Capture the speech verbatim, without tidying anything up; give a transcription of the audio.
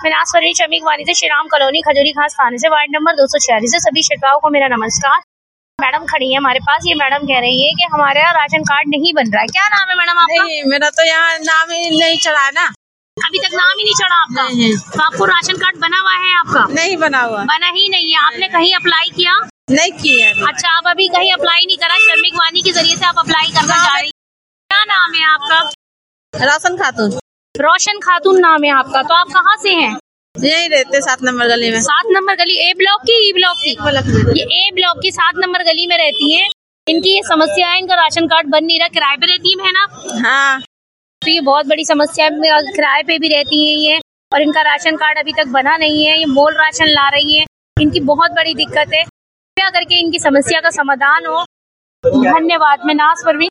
मैं नाज परवीन शमीक वानी से श्रीराम कॉलोनी खजूरी खास थाने से वार्ड नंबर दो सौ छियालीस से सभी श्रोताओं को मेरा नमस्कार। मैडम खड़ी है हमारे पास, ये मैडम कह रही है कि हमारे यहाँ राशन कार्ड नहीं बन रहा है। क्या नाम है मैडम आपका? नहीं, मेरा तो यहाँ नाम ही नहीं चढ़ा ना, अभी तक नाम ही नहीं चढ़ा आपका। नहीं। तो आपको राशन कार्ड बना हुआ है आपका? नहीं बना हुआ, बना ही नहीं है। आपने कहीं अप्लाई किया? नहीं किया। अच्छा, आप अभी कहीं अप्लाई नहीं करा, शमीक वानी के जरिए से आप अप्लाई करना चाह रही। क्या नाम है आपका? रोशन खातून। रोशन खातून नाम है आपका। तो आप कहाँ से हैं? यही रहते सात नंबर गली में। सात नंबर गली ए ब्लॉक की ई ब्लॉक की? ये ए ब्लॉक की सात नंबर गली में रहती है। इनकी ये समस्या है, इनका राशन कार्ड बन नहीं रहा। किराए पे रहती है ना? हाँ। तो ये बहुत बड़ी समस्या है, किराए पे भी रहती है ये, और इनका राशन कार्ड अभी तक बना नहीं है। ये मोल राशन ला रही है, इनकी बहुत बड़ी दिक्कत है। कृपया करके इनकी समस्या का समाधान हो। धन्यवाद। मैं नाज परवीन